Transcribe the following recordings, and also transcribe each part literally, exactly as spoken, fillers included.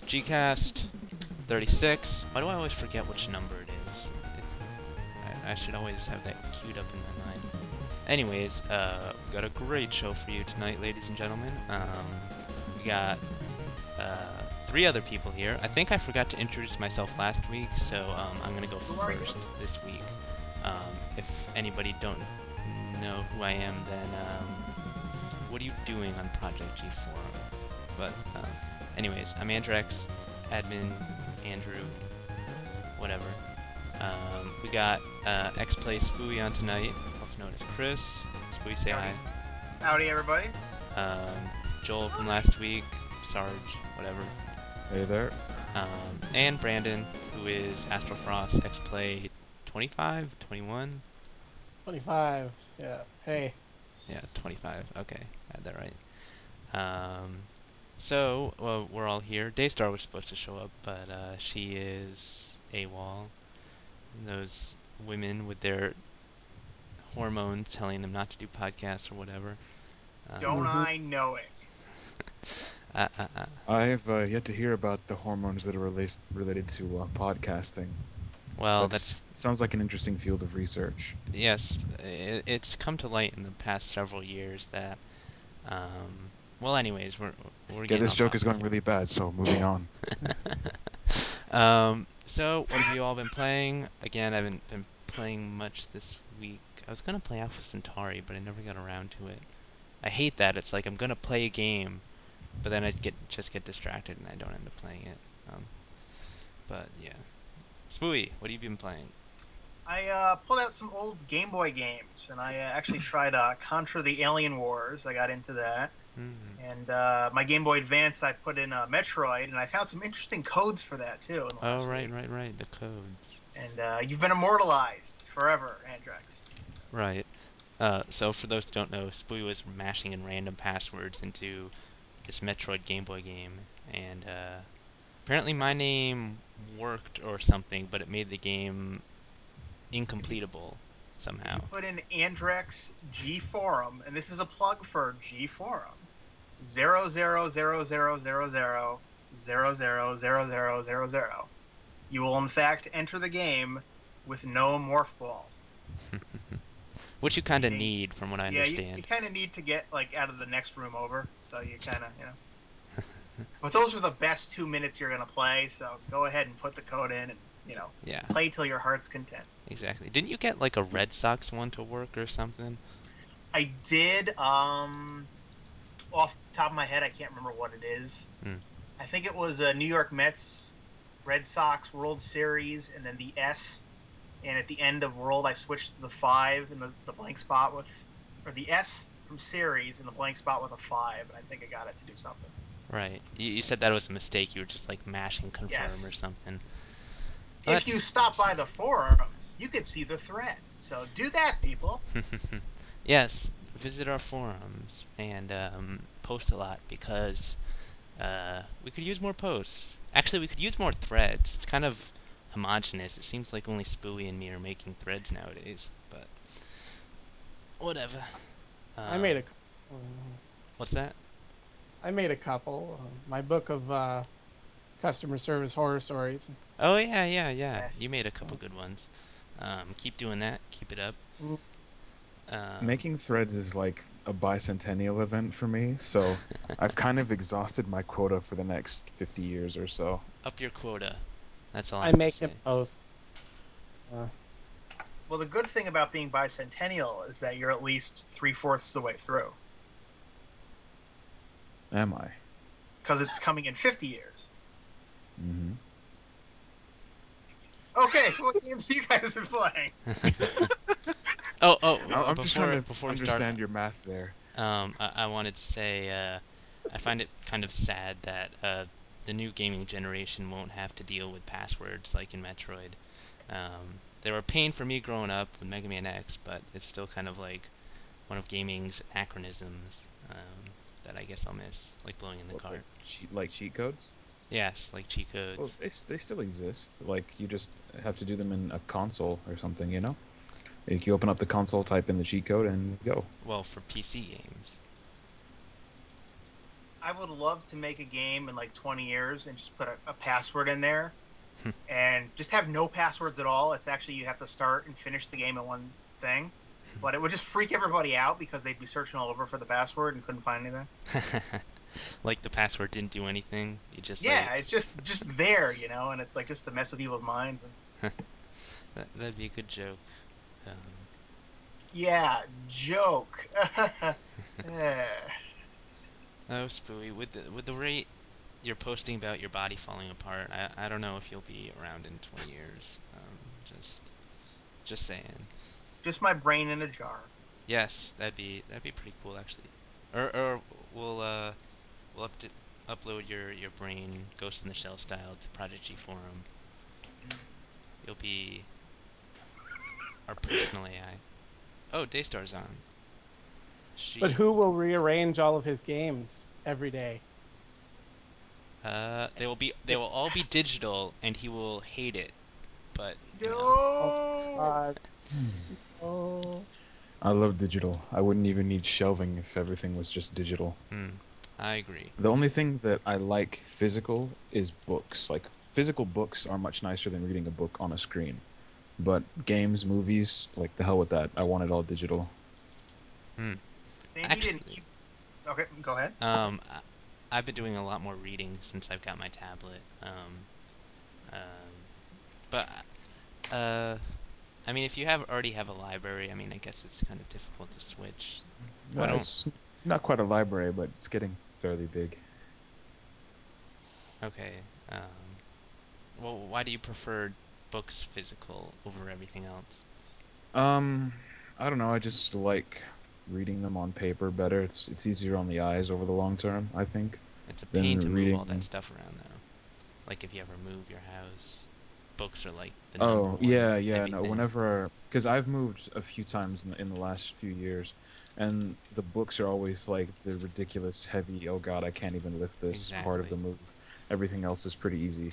Gcast thirty-six. Why do I always forget which number it is? If, I, I should always have that queued up in my mind. Anyways, uh, we got a great show for you tonight, ladies and gentlemen. Um, we got uh, three other people here. I think I forgot to introduce myself last week, so um, I'm gonna go Who are you? first this week. Um, if anybody don't know who I am, then um, what are you doing on Project G Forum? But um, anyways, I'm Andrex, admin Andrew, whatever. Um, we got uh, X-Play Spooey on tonight, also known as Chris. Spooey, say Howdy. hi. Howdy, everybody. Um, Joel from last week, Sarge, whatever. Hey there. Um, and Brandon, who is Astrofrost X-Play twenty-five, twenty-one? twenty-five, yeah. Hey. Yeah, twenty-five. Okay, I had that right. Um, so, well, we're all here. Daystar was supposed to show up, but uh, she is AWOL. Those women with their hormones telling them not to do podcasts or whatever. Um, Don't Mm-hmm. I know it? uh, uh, uh, I've uh, yet to hear about the hormones that are related related to uh, podcasting. well, That's that's sounds like an interesting field of research. yes. It, it's come to light in the past several years that. Um, well, anyways, we're we're Yeah, getting this off joke is topic going really bad, so moving on. here. um, so what have you all been playing? Again, I haven't been playing much this week. I was gonna play Alpha Centauri, but I never got around to it. I hate that. It's like I'm gonna play a game, but then I get just get distracted and I don't end up playing it. Um, but yeah, Spooey, what have you been playing? I uh, pulled out some old Game Boy games, and I uh, actually tried uh, Contra the Alien Wars. I got into that. Hmm. And uh, my Game Boy Advance, I put in uh, Metroid, and I found some interesting codes for that, too, in the Oh, last right, week. right, right. The codes. And uh, you've been immortalized forever, Andrex. Right. Uh, so for those who don't know, Spooey was mashing in random passwords into this Metroid Game Boy game, and uh, apparently my name worked or something, but it made the game If you incompletable if you somehow. put in Andrex G Forum, and this is a plug for G Forum, zero zero zero zero zero zero zero zero zero zero zero zero. You will in fact enter the game with no morph ball. Which you kind of Meaning, need, from what I yeah, you, you understand. kind of need to get like out of the next room over, so you kind of you know. But those are the best two minutes you're gonna play, so go ahead and put the code in and you know Yeah, play till your heart's content. exactly. Didn't you get like a Red Sox one to work or something? I did um off the top of my head, I can't remember what it is. Hmm. I think it was a New York Mets Red Sox World Series, and then the S. And at the end of World, I switched to the five and the, the blank spot with, or the S from Series and the blank spot with a five, and I think I got it to do something. Right. You, you said that was a mistake. You were just like mashing confirm or Yes. something. Oh, If you that's stop nice. by the forums, you could see the thread. So do that, people. Yes, visit our forums and um, post a lot because uh, we could use more posts. Actually, we could use more threads. It's kind of homogenous. It seems like only Spooey and me are making threads nowadays, but whatever. I made Um, a, uh, what's that? I made a couple. Uh, my book of uh, customer service horror stories. Oh yeah, yeah, yeah. You made a Yes. couple So, good ones. Um, keep doing that. Keep it up. mm, Um, Making threads is like a bicentennial event for me, so I've kind of exhausted my quota for the next fifty years or so. up your quota. That's all I I have to make them say. both. Uh, Well, the good thing about being bicentennial is that you're at least three fourths the way through, Am I? because it's coming in fifty years. hmm Okay, so what games have you guys been playing? Oh, oh, uh, I'm just trying before to before we start, understand your math there. um, I, I wanted to say, uh, I find it kind of sad that uh, the new gaming generation won't have to deal with passwords like in Metroid. Um, they were a pain for me growing up with Mega Man X, but it's still kind of like one of gaming's anachronisms um, that I guess I'll miss, like blowing in the What, like cart. cheat like cheat codes? Yes, like cheat Well, codes. they s- they still exist. Like you just have to do them in a console or something, you know? Like you open up the console, type in the cheat code, and go. Well, for P C games. I would love to make a game in like twenty years and just put a, a password in there and just have no passwords at all. It's actually you have to start and finish the game in one thing. But it would just freak everybody out because they'd be searching all over for the password and couldn't find anything. Like the password didn't do anything. You just Yeah, like it's just just there, you know, and it's like just to mess with people's minds. And that, that'd be a good joke. Um, yeah, joke. Eh. oh, Spooey, with the with the rate you're posting about your body falling apart, I I don't know if you'll be around in twenty years. Um, just just saying. Just my brain in a jar. Yes, that'd be that'd be pretty cool actually. Or or we'll uh we'll up to, upload your your brain Ghost in the Shell style to Project G Forum. You'll be our personal A I. Oh, Daystar's on. But She who will rearrange all of his games every day? uh they will be they will all be digital and he will hate it. But, you know, Oh, No. uh, oh. I love digital. I wouldn't even need shelving if everything was just digital. hmm, I agree. The only thing that I like physical is books. Like, physical books are much nicer than reading a book on a screen. But games, movies, like, the hell with that. I want it all digital. Hmm. They need an. Actually, E- okay, go ahead. um I, I've been doing a lot more reading since I've got my tablet. Um um but uh I mean, if you have already have a library, I mean, I guess it's kind of difficult to switch. Why Uh, don't it's not quite a library, but it's getting fairly big. okay. Um well, why do you prefer books physical over everything else? Um, I don't know. I just like reading them on paper better. It's it's easier on the eyes over the long term, I think, It's a pain to than move all that reading. stuff around though. Like if you ever move your house, books are like the number Oh, one yeah, yeah, heavy no, thing. whenever, because I've moved a few times in the, in the last few years, and the books are always like the ridiculous heavy, oh God, I can't even lift this part of the Exactly. move. Everything else is pretty easy.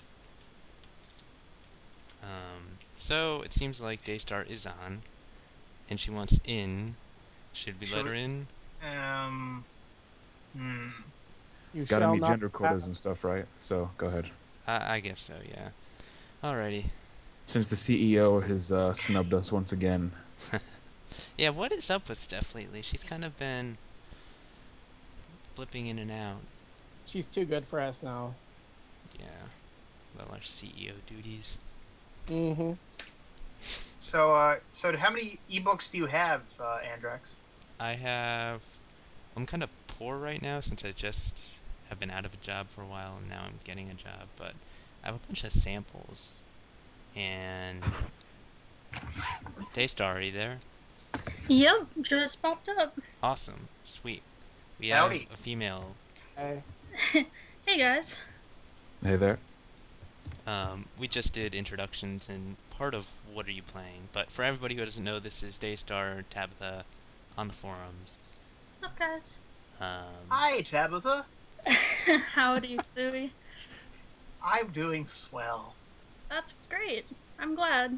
Um, so it seems like Daystar is on, and she wants in. Should we let Should her in? we, um. Hmm. You Gotta shall meet not gender pass. quotas and stuff, right? So go ahead. I, I guess so, yeah. Alrighty. Since the C E O has uh, snubbed us once again, Yeah, what is up with Steph lately? She's kind of been blipping in and out. She's too good for us now. Yeah, well, our C E O duties. Mm-hmm. So, uh, so how many ebooks do you have, uh, Andrex? I have. I'm kind of poor right now since I just have been out of a job for a while and now I'm getting a job, but I have a bunch of samples. And Daystar, are you there? Yep, just popped up. Awesome. Sweet. We have Howdy. a female. Hey, Hey guys. hey there. Um, we just did introductions and part of what are you playing, but for everybody who doesn't know, this is Daystar Tabitha on the forums. What's up, guys? Um, Hi, Tabitha. Howdy, Spooey. I'm doing swell. That's great. I'm glad.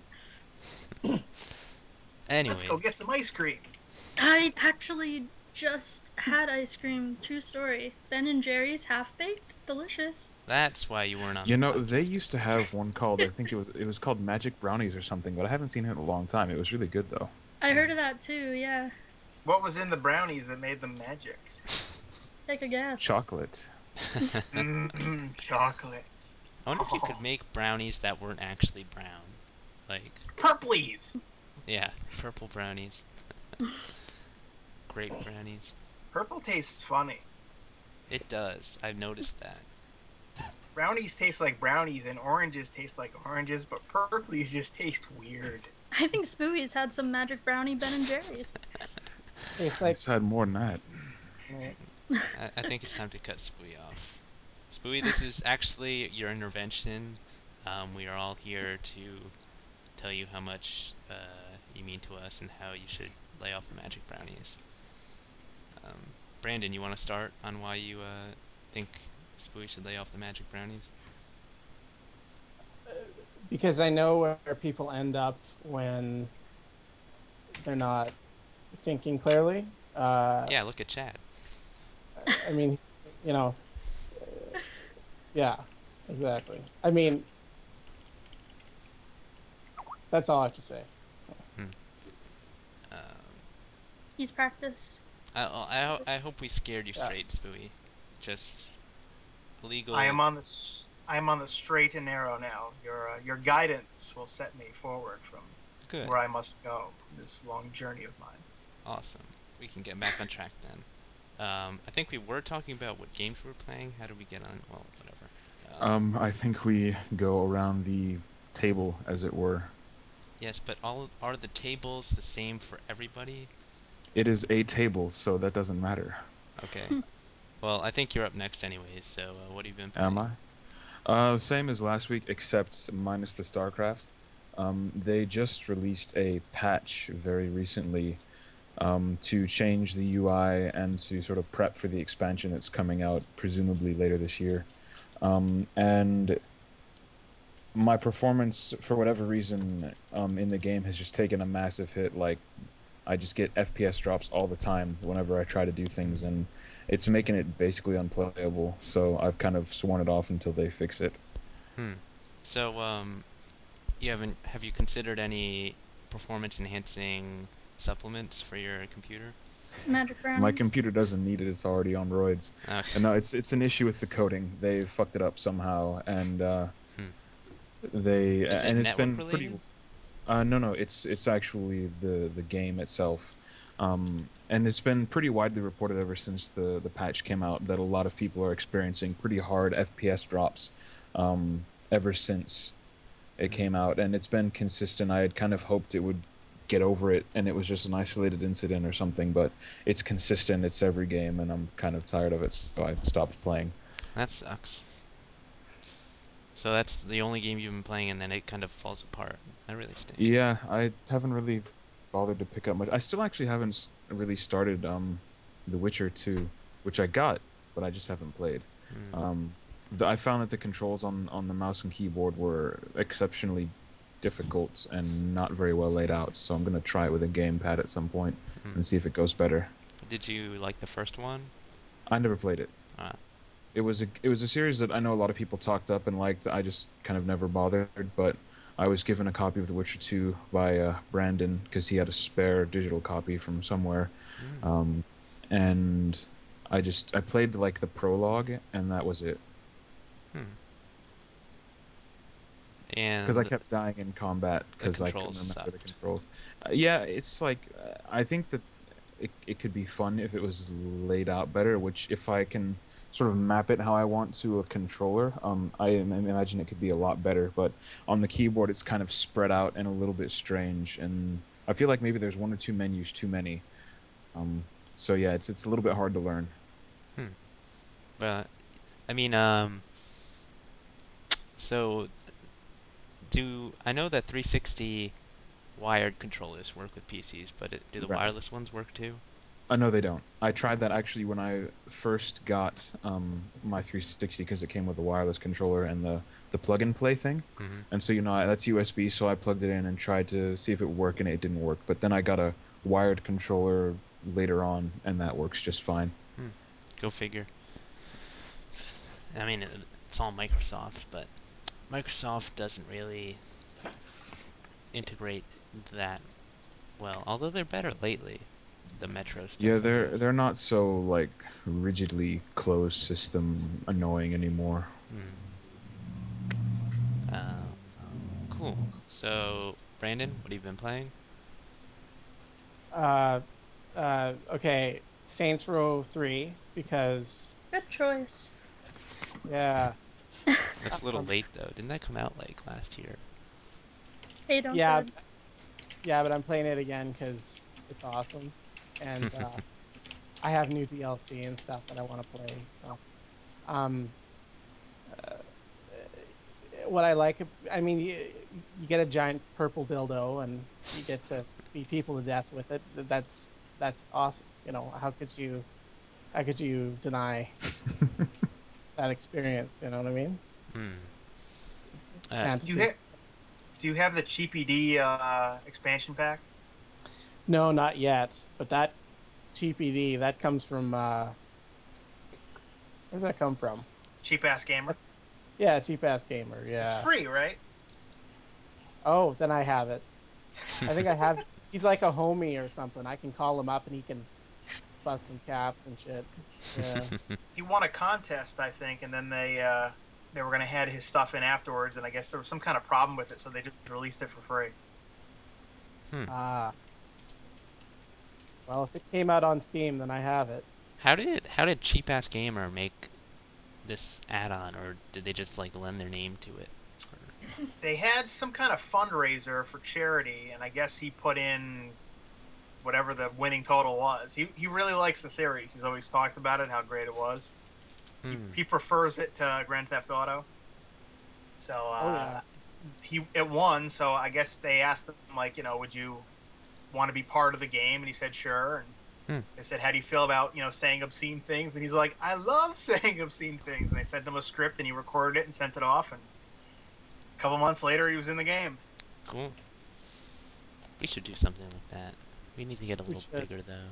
Let's go anyways, get some ice cream. I actually just had ice cream. True story. Ben and Jerry's half baked. Delicious. that's why you weren't on You the know, they podcast used this to week. have one called, I think it was it was called Magic Brownies or something, but I haven't seen it in a long time. It was really good though. I heard of that too, yeah. What was in the brownies that made them magic? Take a guess. Chocolate. Mmm, chocolate. I wonder if you could Oh, make brownies that weren't actually brown. Like, purplies. yeah, purple brownies, grape brownies. Purple tastes funny. It does. I've noticed that. Brownies taste like brownies, and oranges taste like oranges, but purplies just taste weird. I think Spooey's had some magic brownie Ben and Jerry's. tastes like. It's had more than that. I, I think it's time to cut Spooey off. Spooey, this is actually your intervention. Um, we are all here to tell you how much uh, you mean to us and how you should lay off the magic brownies. Um, Brandon, you want to start on why you uh, think Spooey should lay off the magic brownies? Because I know where people end up when they're not thinking clearly. Uh, Yeah, look at Chad. I mean, you know, yeah, exactly. I mean, that's all I have to say. Hmm. Um, He's practiced. I, I, ho- I hope we scared you Yeah. straight, Spooey. Just I illegal. am on the s- I am on the straight and narrow now. Your uh, your guidance will set me forward from Good. where I must go in this long journey of mine. Awesome. We can get back on track then. Um, I think we were talking about what games we were playing. How did we get on? Well, whatever. Um, Um, I think we go around the table, as it were. yes, but all are the tables the same for everybody? It is a table, so that doesn't matter. Okay. Well, I think you're up next anyways, so uh, what have you been Am playing? I? Uh, same as last week, except minus the StarCraft. Um, they just released a patch very recently um, to change the U I and to sort of prep for the expansion that's coming out presumably later this year. Um, and my performance, for whatever reason, um, in the game has just taken a massive hit. Like, I just get F P S drops all the time whenever I try to do things, and it's making it basically unplayable. So I've kind of sworn it off until they fix it. Hmm. So, um, you haven't have you considered any performance enhancing supplements for your computer? Magic My rounds. computer doesn't need it; it's already on roids. Okay. And no, it's it's an issue with the coding. They fucked it up somehow, and uh, Hmm. they Is it and it's network been pretty. related? Uh, no, no, it's it's actually the the game itself, um, and it's been pretty widely reported ever since the the patch came out that a lot of people are experiencing pretty hard F P S drops, um, ever since it Hmm. came out, and it's been consistent. I had kind of hoped it would get over it, and it was just an isolated incident or something, but it's consistent. It's every game, and I'm kind of tired of it, so I stopped playing. That sucks. So that's the only game you've been playing, and then it kind of falls apart. That really stinks. Yeah, I haven't really bothered to pick up much. I still actually haven't s- really started um, The Witcher two, which I got, but I just haven't played. Hmm. Um, the, I found that the controls on, on the mouse and keyboard were exceptionally difficult and not very well laid out, so I'm going to try it with a gamepad at some point Hmm. and see if it goes better. Did you like the first one? I never played it. Ah. It was a it was a series that I know a lot of people talked up and liked. I just kind of never bothered, but I was given a copy of The Witcher two by uh, Brandon because he had a spare digital copy from somewhere, Hmm. um, and I just I played like the prologue and that was it Hmm. because I And the, kept dying in combat the because I controls couldn't remember the sucked. controls. Uh, yeah, it's like uh, I think that it it could be fun if it was laid out better. Which if I can sort of map it how I want to a controller, um, I im- imagine it could be a lot better. But on the keyboard, it's kind of spread out and a little bit strange, and I feel like maybe there's one or two menus too many. Um, so yeah, it's it's a little bit hard to learn. Hmm. But I mean, um, so do I know that three sixty wired controllers work with P Cs, but it, do the Right. wireless ones work too? Uh, no, they don't. I tried that actually when I first got um, my three sixty because it came with a wireless controller and the, the plug and play thing. Hmm. And so, you know, I- that's U S B, so I plugged it in and tried to see if it would work, and it didn't work. But then I got a wired controller later on, and that works just fine. Hmm. Go figure. I mean, it, it's all Microsoft, but Microsoft doesn't really integrate that well, although they're better lately. The Metro Yeah, stuff, I they're guess. they're not so like rigidly closed system annoying anymore. Hmm. Uh, cool. So, Brandon, what have you been playing? Uh, uh, okay, Saints Row three because Good choice. yeah, That's a little um, late though. Didn't that come out like last year? Hey, don't yeah, judge. yeah, but I'm playing it again because it's awesome, and uh, I have new D L C and stuff that I want to play. So, um, uh, what I like, I mean, you, you get a giant purple dildo and you get to beat people to death with it. That's that's awesome. You know, how could you how could you deny that experience? You know what I mean? Hmm. It's Uh, Do you fantasy. have do you have the Cheapy D uh, expansion pack? No, not yet. But that T P D that comes from uh, Where's that come from? Cheap ass gamer. Yeah, cheap ass gamer. It's Yeah. free, right? Oh, then I have it. I think I have. He's like a homie or something. I can call him up and he can bust some caps and shit. Yeah. He won a contest, I think, and then they uh, they were gonna add his stuff in afterwards, and I guess there was some kind of problem with it, so they just released it for free. Hmm. Ah. Well, if it came out on Steam, then I have it. How did how did Cheap Ass Gamer make this add-on, or did they just like lend their name to it? They had some kind of fundraiser for charity, and I guess he put in whatever the winning total was. He he really likes the series. He's always talked about it, how great it was. He Hmm. he prefers it to Grand Theft Auto. So Oh uh, yeah. he it won. So I guess they asked him like, you know, would you want to be part of the game? And he said sure. And Hmm. they said, how do you feel about, you know, saying obscene things? And he's like, I love saying obscene things. And they sent him a script, and he recorded it and sent it off. And a couple months later, he was in the game. Cool. We should do something like that. We need to get a We little should. bigger though.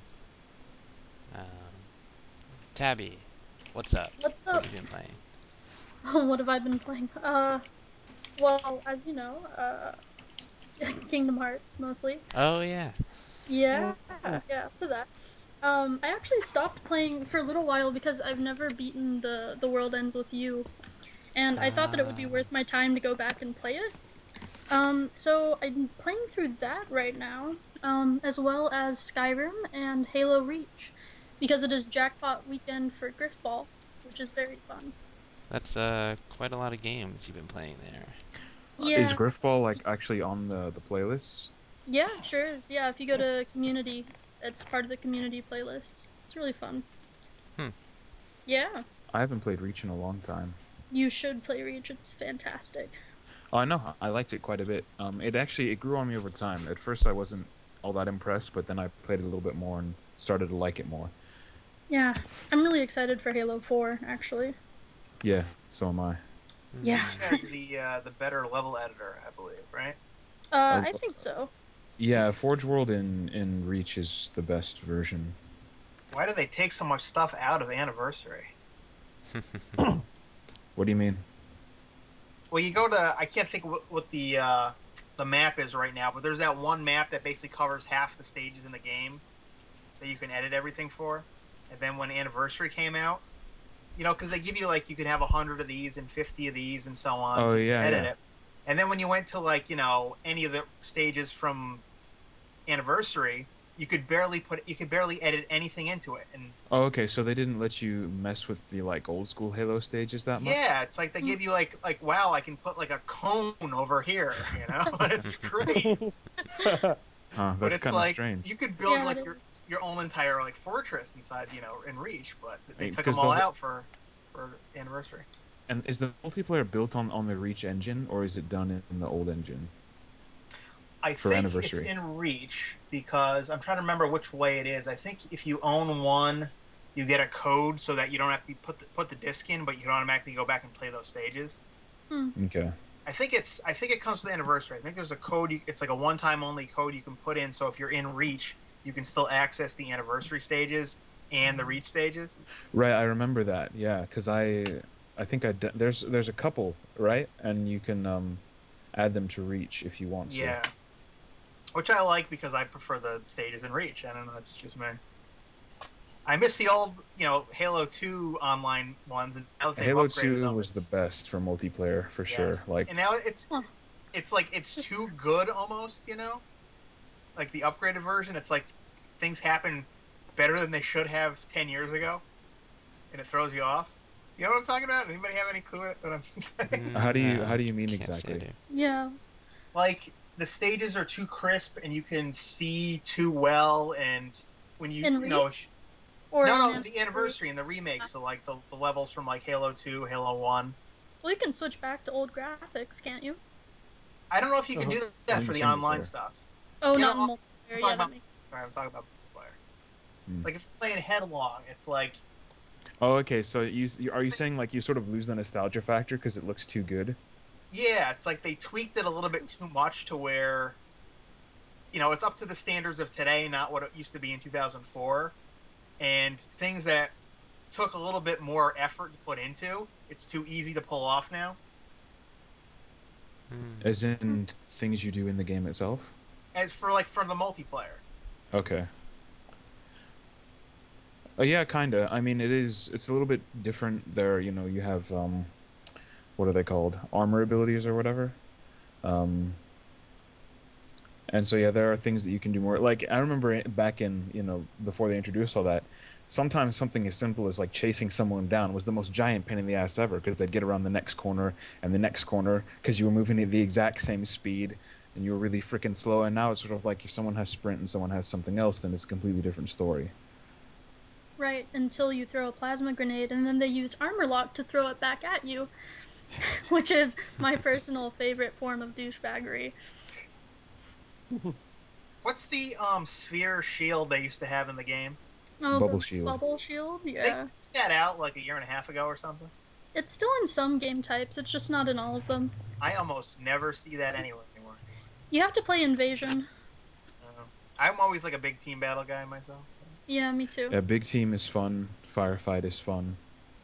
Um, Tabby, what's up? What's What up? have you been playing? What have I been playing? Uh, well, as you know, uh, Kingdom Hearts mostly. Oh yeah. Yeah, Mm. yeah, to that. Um, I actually stopped playing for a little while because I've never beaten the The World Ends With You, and I thought that it would be Ah. worth my time to go back and play it. Um, so I'm playing through that right now, um, as well as Skyrim and Halo Reach, because it is jackpot weekend for Griffball, which is very fun. That's uh quite a lot of games you've been playing there. Uh, is Yeah, Griffball like actually on the the playlist? yeah, sure is. Yeah, if you go to community, it's part of the community playlist. It's really fun. Hmm. Yeah, I haven't played Reach in a long time. you should play Reach. It's fantastic. Oh, I know. I liked it quite a bit. Um, it actually it grew on me over time. At first, I wasn't all that impressed, but then I played it a little bit more and started to like it more. Yeah, I'm really excited for Halo four, actually. Yeah, so am I. Yeah, Reach has the uh, the better level editor, I believe, right? uh, Uh, I think so. yeah, Forge World in in Reach is the best version. Why do they take so much stuff out of Anniversary? What do you mean? Well, you go to, I can't think what, what the uh, the map is right now, but there's that one map that basically covers half the stages in the game that you can edit everything for. And then when Anniversary came out, you know, because they give you like you could have a hundred of these and fifty of these and so on Oh to yeah, edit yeah. it. And then when you went to like you know any of the stages from Anniversary, you could barely put you could barely edit anything into it. And Oh, okay. So they didn't let you mess with the like old school Halo stages that much? yeah, it's like they Mm. give you like like wow, I can put like a cone over here, you know, it's great. Huh, But that's it's kind of like strange. you could build Yeah, it like your is. your own entire like fortress inside, you know, in Reach, but they took them Because all the whole, out for for Anniversary. and is the multiplayer built on on the Reach engine or is it done in the old engine I for think it's Anniversary? in Reach because I'm trying to remember which way it is. I think if you own one, you get a code so that you don't have to put the, put the disc in, but you can automatically go back and play those stages. Hmm. Okay. I think it's I think it comes with the Anniversary. I think there's a code. You, it's like a one time only code you can put in. So if you're in Reach, you can still access the Anniversary stages and the Reach stages. Right, I remember that. Yeah, because I I think I d- there's there's a couple, right? And you can um add them to Reach if you want to. Yeah, which I like because I prefer the stages in Reach. I don't know, it's just me. I miss the old, you know, Halo two online ones, and now that they've Halo upgraded two them, was the it's best for multiplayer for sure. yes, Like and now it's Huh. it's like it's too good almost, you know, like the upgraded version. It's like things happen better than they should have ten years ago, and it throws you off. You know what I'm talking about? Anybody have any clue what I'm saying? how do you how No, do you mean can't say I exactly? do. Yeah. Like the stages are too crisp, and you can see too well, and when you In you know Reach or no, in no, the Anniversary? anniversary and the remakes, so like the, the levels from like Halo two, Halo one. Well, you can switch back to old graphics, can't you? I don't know if you can Uh-huh. do that In for the the single online player. stuff. Oh, You not know, in I'm multiplayer. talking Yeah, that about. makes Sorry, I'm sense. talking about player. Hmm. Like if you're playing headlong, it's like Oh, okay. So you, you are you saying like you sort of lose the nostalgia factor because it looks too good? yeah, it's like they tweaked it a little bit too much to where you know it's up to the standards of today, not what it used to be in two thousand four. And things that took a little bit more effort to put into. It's too easy to pull off now. Hmm. As in things you do in the game itself? As for like for the multiplayer. Okay. Oh yeah, kinda. I mean, it is. It's a little bit different there. You know, you have um, what are they called? Armor abilities or whatever. Um, and so yeah, there are things that you can do more. Like I remember back in you know before they introduced all that, sometimes something as simple as like chasing someone down was the most giant pain in the ass ever because they'd get around the next corner and the next corner because you were moving at the exact same speed and you were really freaking slow. And now it's sort of like if someone has sprint and someone has something else, then it's a completely different story. Right, until you throw a plasma grenade and then they use armor lock to throw it back at you, which is my personal favorite form of douchebaggery. What's the um sphere shield they used to have in the game? Oh, Bubble the shield. bubble shield? They Yeah. took that out like a year and a half ago or something. It's still in some game types, it's just not in all of them. I almost never see that anywhere anymore. You have to play Invasion. Uh, I'm always like a big team battle guy myself. So. Yeah, me too. Yeah, big team is fun. Firefight is fun.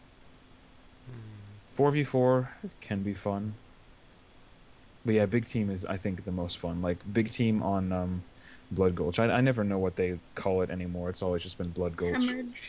Hmm. four v four can be fun. But yeah, big team is I think the most fun. Like big team on um, Blood Gulch. I, I never know what they call it anymore. It's always just been Blood It's Gulch. hemorrhage.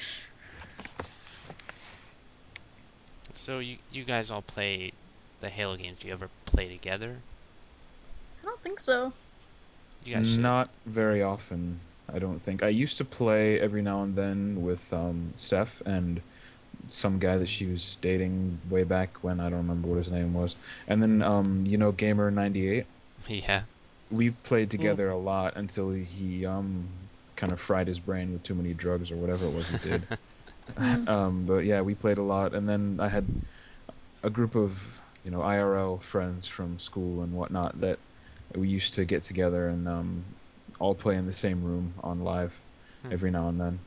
So you you guys all play the Halo games. Do you ever play together? I don't think so. You guys should. Not very often, I don't think. I used to play every now and then with um, Steph and some guy that she was dating way back when. I don't remember what his name was. And then, um, you know, Gamer ninety-eight. Yeah. We played Mm. together a lot until he um, kind of fried his brain with too many drugs or whatever it was he did. Hmm. um, but yeah, we played a lot. And then I had a group of, you know, I R L friends from school and whatnot that we used to get together and um, all play in the same room on live Hmm. every now and then.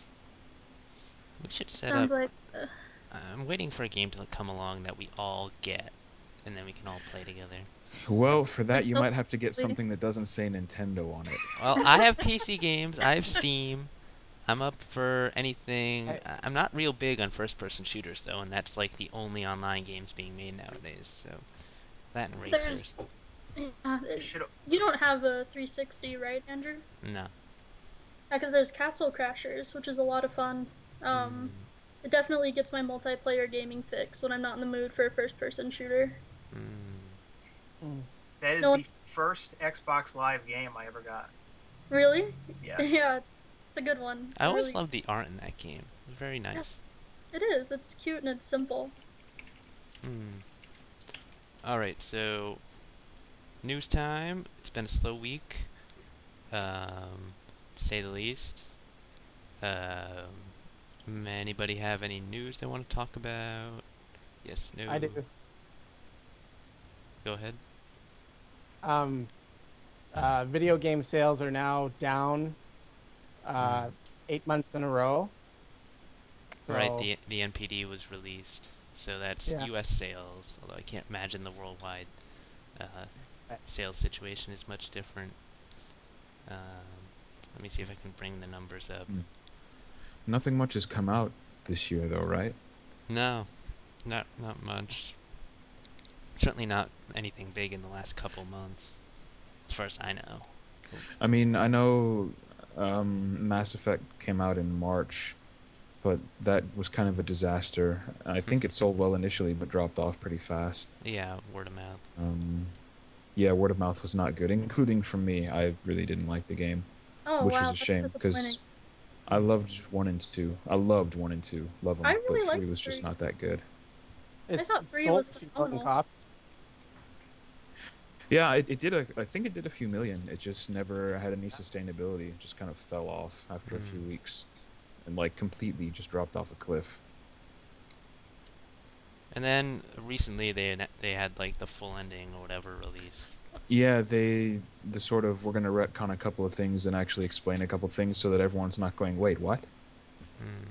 We should set Sounds up. like uh, I'm waiting for a game to come along that we all get, and then we can all play together. Well, that's for really that you might have to get selfishly. something that doesn't say Nintendo on it. Well, I have P C games. I have Steam. I'm up for anything. I, I- I'm not real big on first-person shooters though, and that's like the only online games being made nowadays. So that and There's racers. uh, You should. you don't have a three sixty, right, Andrew? No. Yeah, because there's Castle Crashers, which is a lot of fun. Um, Mm, it definitely gets my multiplayer gaming fix when I'm not in the mood for a first-person shooter. mm. mm. That is No one the first Xbox Live game I ever got. really? Yes. Yeah, it's a good one. I I always really loved the art in that game. It was very yeah, nice. it is. It's cute and it's simple. Hmm. All right, so news time. It's been a slow week, um, to say the least. Um, anybody have any news they want to talk about? Yes, I do. no. Go ahead. Um, uh, video game sales are now down uh, Hmm. eight months in a row. Right, So the the N P D was released, so that's yeah, U S sales. Although I can't imagine the worldwide uh, I- sales situation is much different. Um, let me see if I can bring the numbers up. Hmm. Nothing much has come out this year, though, right? No, not not much. Certainly not anything big in the last couple months, as far as I know. I mean, I know um, Mass Effect came out in March, but that was kind of a disaster. I think it sold well initially, but dropped off pretty fast. Yeah, word of mouth. Um, yeah, word of mouth was not good, including from me. I really didn't like the game, Oh which was wow, a that's shame disappointing. because I loved one and two. I loved one and two, love I them, but really three liked was just three. not that good. I it's thought three sold was a few million phenomenal. copies. Yeah, it, it did. A, I think it did a few million. It just never had any sustainability. It just kind of fell off after a few Hmm. weeks, and like completely just dropped off a cliff. And then recently they ana- they had like the full ending or whatever released. Yeah, they the sort of we're gonna retcon a couple of things and actually explain a couple of things so that everyone's not going, wait, what? Hmm.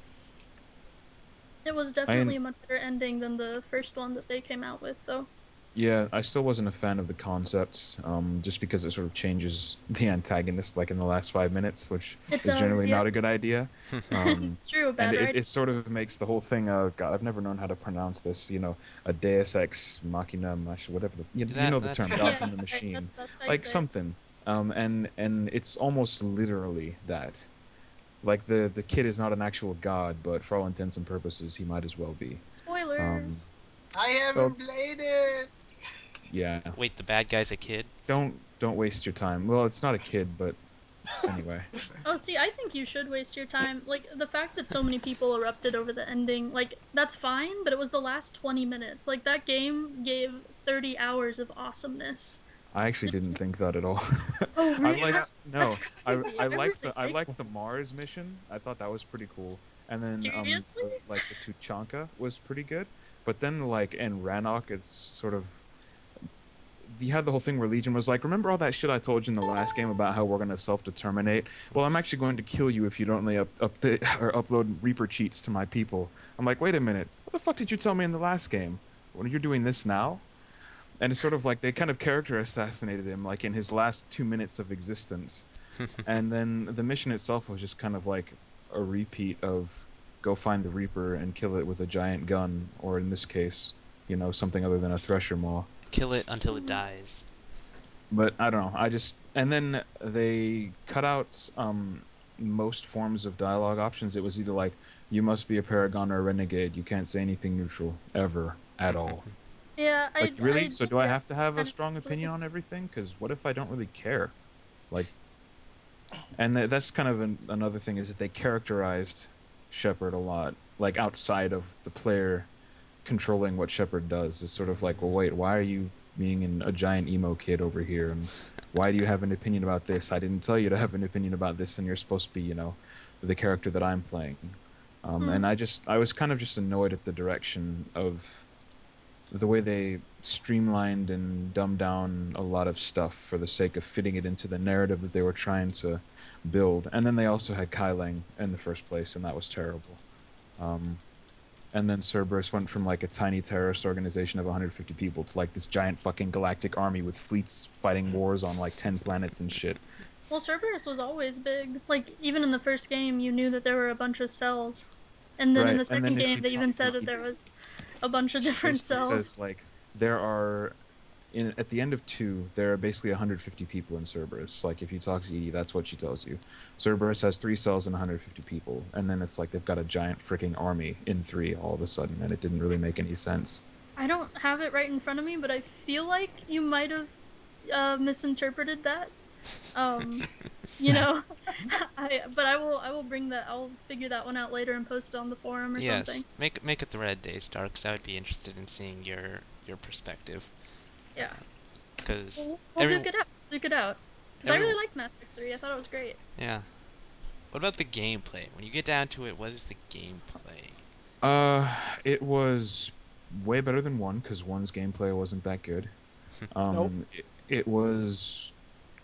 It was I definitely a much better ending than the first one that they came out with, though. Yeah, I still wasn't a fan of the concept, um, just because it sort of changes the antagonist like in the last five minutes, which It is does, generally yeah. not a good idea. Um, It's true, and bad it, right? it sort of makes the whole thing. Uh, God, I've never known how to pronounce this. You know, a Deus ex machina, mach- whatever the you, you That know the that's term, kind God of Yeah, from the right. That's machine, that's how you like say it. something. Um, and and it's almost literally that. Like the the kid is not an actual god, but for all intents and purposes, he might as well be. Um, Spoilers. I well, haven't played it. yeah. wait, the bad guy's a kid? Don't don't waste your time. Well, it's not a kid, but anyway. Oh, see, I think you should waste your time. Like, the fact that so many people erupted over the ending, like, that's fine, but it was the last twenty minutes. Like, that game gave thirty hours of awesomeness. I actually didn't think that at all. Oh, I really? Yeah. liked That's no, I crazy. I I liked really the I like liked it. the Mars mission. I thought that was pretty cool. And then um Seriously? the, like the Tuchanka was pretty good. But then like in Rannoch it's sort of you had the whole thing where Legion was like, remember all that shit I told you in the last game about how we're gonna self-determinate? Well, I'm actually going to kill you if you don't only up, update or upload Reaper cheats to my people. I'm like, wait a minute, what the fuck did you tell me in the last game? When you're doing this now? And it's sort of like they kind of character assassinated him, like in his last two minutes of existence. And then the mission itself was just kind of like a repeat of go find the Reaper and kill it with a giant gun, or in this case, you know, something other than a Thresher Maw. Kill it until it Mm. dies. But I don't know. I just and then they cut out um, most forms of dialogue options. It was either like you must be a paragon or a renegade. You can't say anything neutral ever at all. Yeah, It's like I, really. I So did do I get have to have a kind of strong opinion confused. on everything? Because what if I don't really care? Like, and th- that's kind of an, another thing is that they characterized Shepard a lot, like outside of the player controlling what Shepard does. It's sort of like, well, wait, why are you being an, a giant emo kid over here, and why do you have an opinion about this? I didn't tell you to have an opinion about this, and you're supposed to be, you know, the character that I'm playing. Um, Hmm. and I just, I was kind of just annoyed at the direction of the way they streamlined and dumbed down a lot of stuff for the sake of fitting it into the narrative that they were trying to build. And then they also had Kai Lang in the first place, and that was terrible. Um, and then Cerberus went from like a tiny terrorist organization of one hundred fifty people to like this giant fucking galactic army with fleets fighting wars on like ten planets and shit. Well, Cerberus was always big. Like, even in the first game, you knew that there were a bunch of cells. And then in Right. the And second then if game, you they talk even to said that Edie, there was a bunch of she different basically cells. says like there are in at the end of two there are basically one hundred fifty people in Cerberus. Like if you talk to Edie, that's what she tells you. Cerberus has three cells and one hundred fifty people, and then it's like they've got a giant freaking army in three all of a sudden, and it didn't really make any sense. I don't have it right in front of me, but I feel like you might have uh, misinterpreted that. Um, you know, I but I will I will bring that I'll figure that one out later and post it on the forum or something. Yes, make make it the red day star, because I would be interested in seeing your your perspective. Yeah, Because we'll, we'll every duke it out, duke it out. Because I every really liked Mass Effect three. I thought it was great. yeah. What about the gameplay? When you get down to it, what is the gameplay? Uh, it was way better than one because one's gameplay wasn't that good. Nope. Um, it, it was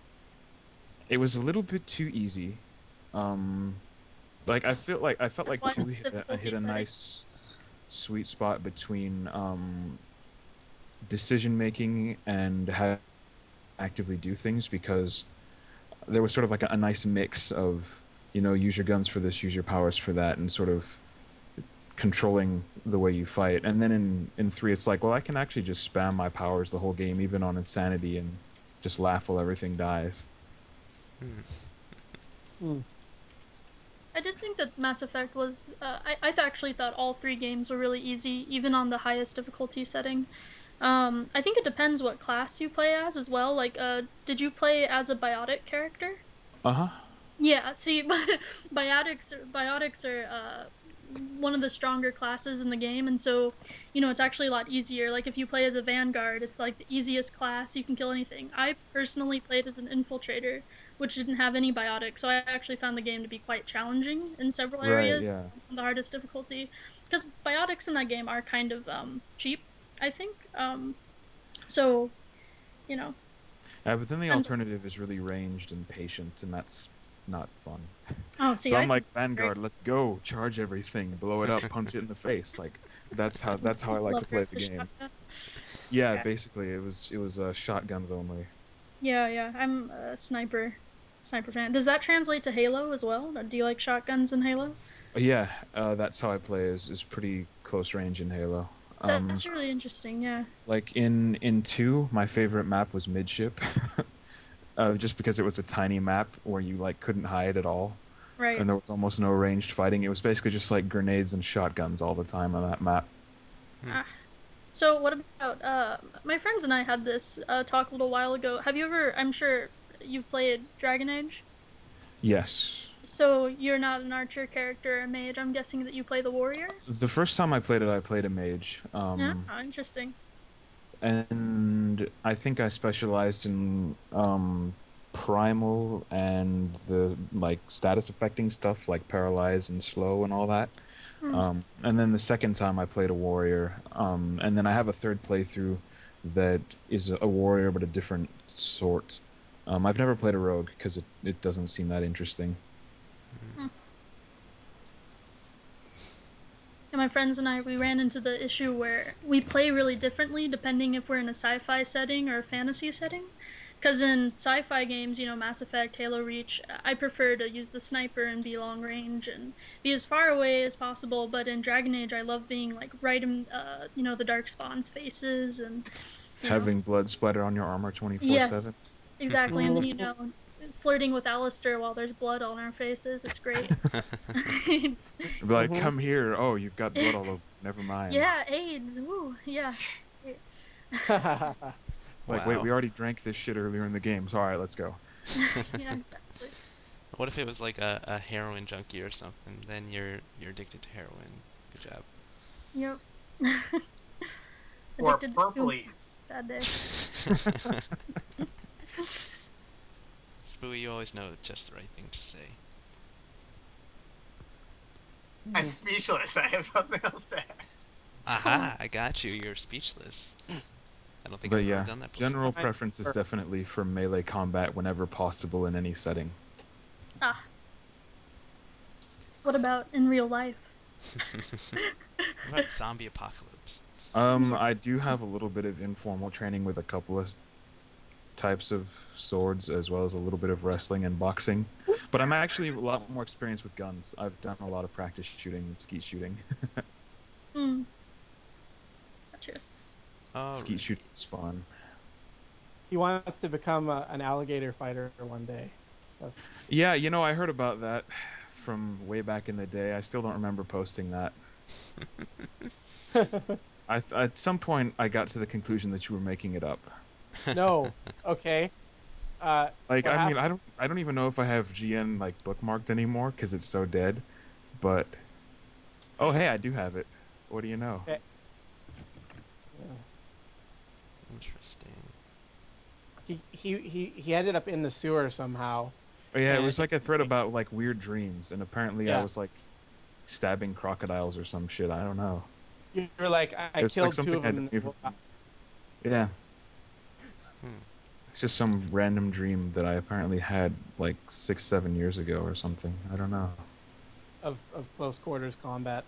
it was a little bit too easy. Um, like I feel like I felt like What two hit a, difficulty hit a setting? nice sweet spot between um, decision making and how to actively do things because there was sort of like a, a nice mix of you know use your guns for this, use your powers for that, and sort of controlling the way you fight. And then in in three, it's like, well, I can actually just spam my powers the whole game, even on insanity, and just laugh while everything dies. Hmm. Hmm. I did think that Mass Effect was. Uh, I I actually thought all three games were really easy, even on the highest difficulty setting. Um, I think it depends what class you play as as well. Like, uh, did you play as a biotic character? Uh huh. Yeah, see, but biotics are, biotics are uh, one of the stronger classes in the game, and so you know it's actually a lot easier. Like if you play as a vanguard, it's like the easiest class. You can kill anything. I personally played as an infiltrator, which didn't have any biotics, so I actually found the game to be quite challenging in several Right. areas Yeah. on the hardest difficulty, because biotics in that game are kind of um, cheap, I think. Um, so you know, Uh, but then the and alternative is really ranged and patient, and that's not fun. oh, see, So I I'm like think it's very Vanguard, let's go, charge everything, blow it up, punch it in the face. Like that's how that's how I like love to her play with the the game. shotgun. Yeah, Yeah. basically it was it was uh, shotguns only. Yeah, yeah. I'm a sniper sniper fan. Does that translate to Halo as well? Do you like shotguns in Halo? Yeah, uh, that's how I play. Is is pretty close range in Halo. Um, That's really interesting. Yeah. like in in two, my favorite map was midship, uh, just because it was a tiny map where you like couldn't hide at all, Right. and there was almost no ranged fighting. It was basically just like grenades and shotguns all the time on that map. Hmm. Ah. So what about uh my friends and I had this uh talk a little while ago. Have you ever I'm sure you've played Dragon Age? Yes. So you're not an archer character or a mage. I'm guessing that you play the warrior? The first time I played it, I played a mage. Yeah, Um, oh, interesting. and I think I specialized in um, primal and the like status affecting stuff like paralyze and slow and all that. Hmm. Um, and then the second time I played a warrior, um, and then I have a third playthrough that is a warrior but a different sort. Um, I've never played a rogue because it, it doesn't seem that interesting. Hmm. And my friends and I, we ran into the issue where we play really differently depending if we're in a sci-fi setting or a fantasy setting. Because in sci-fi games, you know, Mass Effect, Halo Reach, I prefer to use the sniper and be long range and be as far away as possible. But in Dragon Age, I love being like right in, uh, you know, the Dark Spawn's faces and, you know, Having blood splatter on your armor twenty-four seven. yes, exactly. And then, you know, flirting with Alistair while there's blood on our faces. It's great. it's, Be like, Mhm. come here. Oh, you've got blood all over. Never mind. yeah, AIDS. Woo, yeah. Like, wait, Wow. we already drank this shit earlier in the game, so alright, let's go. Yeah, exactly. What if it was like a, a heroin junkie or something? Then you're you're addicted to heroin. Good job. Yep. Or Addicted to too much. purplies. Bad day. Spooey, you always know just the right thing to say. I'm speechless. I have nothing else to add. Aha! I got you. You're speechless. I don't think But I've ever yeah, done that before. general preference is definitely for melee combat whenever possible in any setting. Ah, what about in real life? What about zombie apocalypse? Um, Yeah. I do have a little bit of informal training with a couple of types of swords, as well as a little bit of wrestling and boxing. But I'm actually a lot more experienced with guns. I've done a lot of practice shooting, skeet shooting. Hmm. Gotcha. Skeet Alrighty. shooting is fun. He wants to become a, an alligator fighter one day. That's, Yeah, you know, I heard about that from way back in the day. I still don't remember posting that. I th- at some point I got to the conclusion that you were making it up. no. Okay. Uh, Like, what I mean, happened? I don't, I don't even know if I have G N like bookmarked anymore because it's so dead. But oh, hey, I do have it. What do you know? Okay. Yeah. Interesting. He, he he he ended up in the sewer somehow, Oh, yeah, it and was like a thread about like weird dreams, and apparently I yeah, was like stabbing crocodiles or some shit. I don't know. you were like, I, I It's like killed two something of I them. don't And even. Yeah, Hmm. it's just some random dream that I apparently had like six, seven years ago or something. I don't know. of of close quarters combat.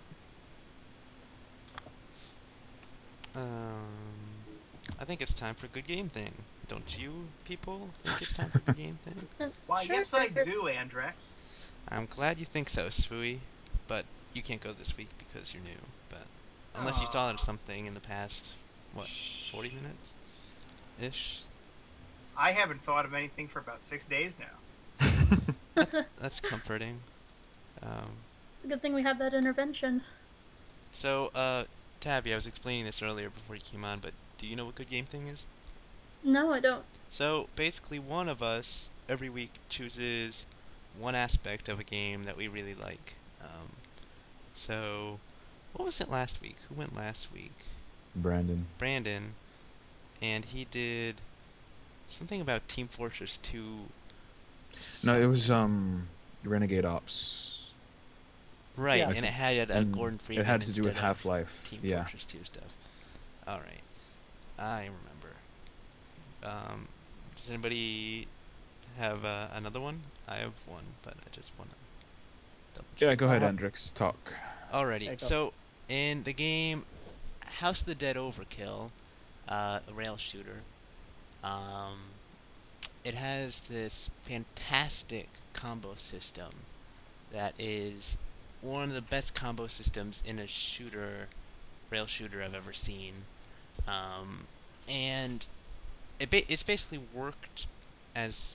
Um, I think it's time for good game thing. Don't you people think it's time for good game thing? Uh, Why, sure. yes, I do, Andrex. I'm glad you think so, Spooey, but you can't go this week because you're new. But unless you've thought of Aw. something in the past, what, forty minutes ish? I haven't thought of anything for about six days now. That's that's comforting. Um, It's a good thing we have that intervention. so, uh, Tabby, I was explaining this earlier before you came on, but do you know what good game thing is? No, I don't. So basically, one of us every week chooses one aspect of a game that we really like. Um, so, what was it last week? Who went last week? Brandon. Brandon, and he did something about Team Fortress two No, it was something. um Renegade Ops. Right, Yeah. I and it think, had uh, and Gordon it Freeman had to do with instead of Half-Life. Team Yeah. Fortress two stuff. All right, I remember. Um, does anybody have uh, another one? I have one, but I just want to double check. Yeah, go I ahead, have Hendrix. Talk. Alrighty, okay, go. so in the game House of the Dead Overkill, uh, a rail shooter. Um, it has this fantastic combo system that is one of the best combo systems in a shooter, rail shooter I've ever seen. Um, and it ba- it's basically worked as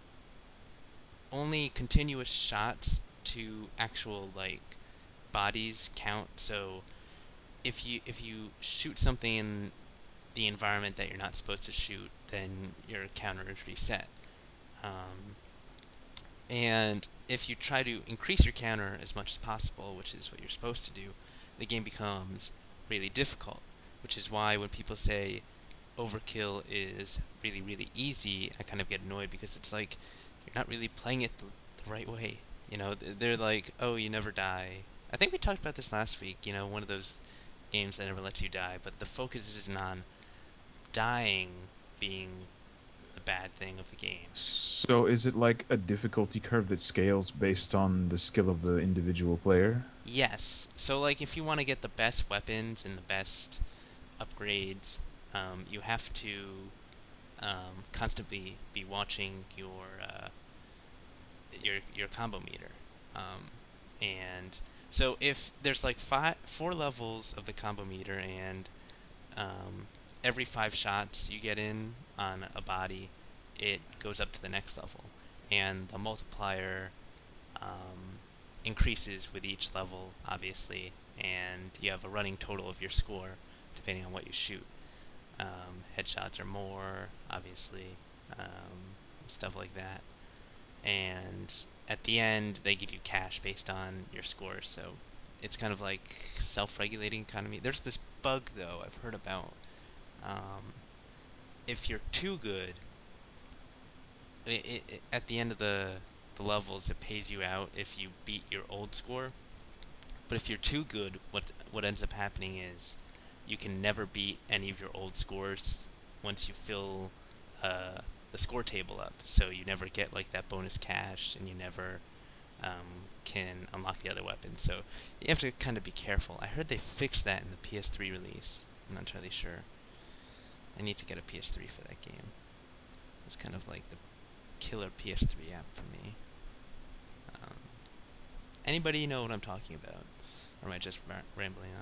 only continuous shots to actual like bodies count. So if you if you shoot something in the environment that you're not supposed to shoot, then your counter is reset. Um, and if you try to increase your counter as much as possible, which is what you're supposed to do, the game becomes really difficult. Which is why when people say overkill is really, really easy, I kind of get annoyed because it's like you're not really playing it the, the right way. You know, they're like, oh, you never die. I think we talked about this last week, you know, one of those games that never lets you die, but the focus isn't on dying being the bad thing of the game. So is it like a difficulty curve that scales based on the skill of the individual player? Yes. So, like, if you want to get the best weapons and the best upgrades, um, you have to um, constantly be watching your uh, your your combo meter. Um, and so if there's like five, four levels of the combo meter, and um, every five shots you get in on a body, it goes up to the next level, and the multiplier um, increases with each level, obviously, and you have a running total of your score depending on what you shoot. Um, headshots are more, obviously, um, stuff like that. And at the end, they give you cash based on your scores. So it's kind of like self-regulating economy. There's this bug though I've heard about. Um, if you're too good, it, it, it- at the end of the the levels, it pays you out if you beat your old score. But if you're too good, what what ends up happening is you can never beat any of your old scores once you fill uh, the score table up. So you never get like that bonus cash, and you never um, can unlock the other weapons. So you have to kind of be careful. I heard they fixed that in the P S three release. I'm not entirely sure. I need to get a P S three for that game. It's kind of like the killer P S three app for me. Um, anybody know what I'm talking about? Or am I just ra- rambling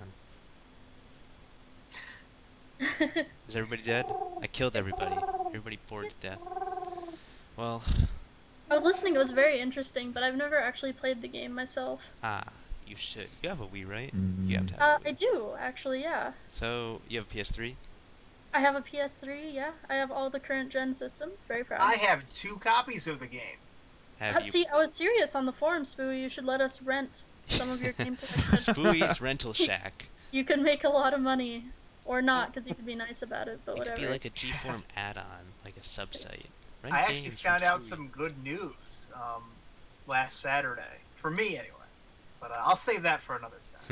on? Is everybody dead? I killed everybody. Everybody bored to death. Well, I was listening, it was very interesting, but I've never actually played the game myself. ah, you should. You have a Wii, right? You have Mm, to have a Uh, I Wii. do, actually, yeah. So, you have a P S three? I have a P S three, yeah. I have all the current gen systems. Very proud. I have two copies of the game. Have Uh, you... see, I was serious on the forum, Spoo. You should let us rent some of your game collection. Spooey's Rental Shack. You could make a lot of money. Or not, because you could be nice about it, but It could be whatever. like a G-Form add-on, like a sub-site. Rent I actually games from found out Spooey. some good news um, last Saturday for me, anyway. But uh, I'll save that for another time.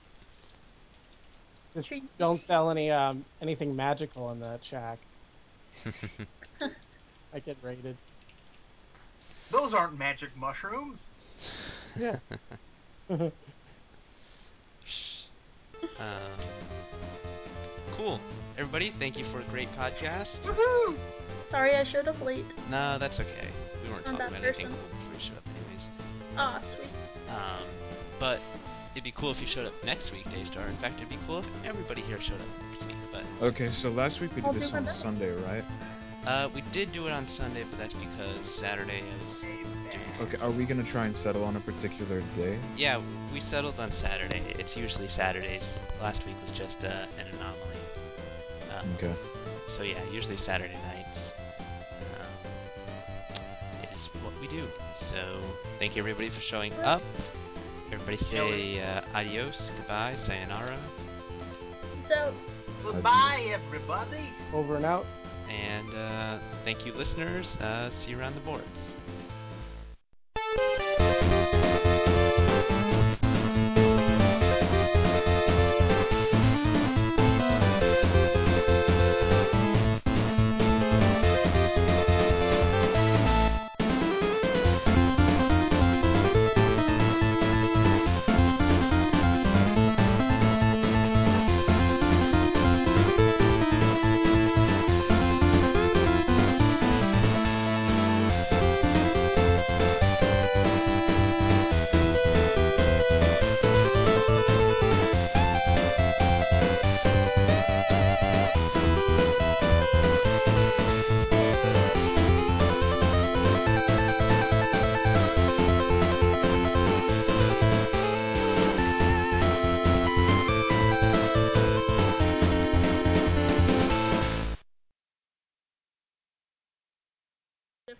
Just Treat- don't sell any um anything magical in that shack. I get raided. Those aren't magic mushrooms. Yeah. um, cool. Everybody, thank you for a great podcast. Woohoo! Sorry I showed up late. No, that's okay. We weren't I'm talking that about anything person. cool before you showed up anyways. Ah, sweet. Um, but it'd be cool if you showed up next week, Daystar. In fact, it'd be cool if everybody here showed up next week. But Okay, so last week we I'll did do this my on best. Sunday, right? uh, we did do it on Sunday, but that's because Saturday is doing something. Okay, are we gonna try and settle on a particular day? Yeah, we settled on Saturday. It's usually Saturdays. Last week was just uh, an anomaly. Um, Okay. So yeah, usually Saturday nights um, is what we do. So thank you everybody for showing up. Everybody say uh, adios, goodbye, sayonara, So, Goodbye, everybody. Over and out. and uh, thank you listeners. Uh, see you around the boards.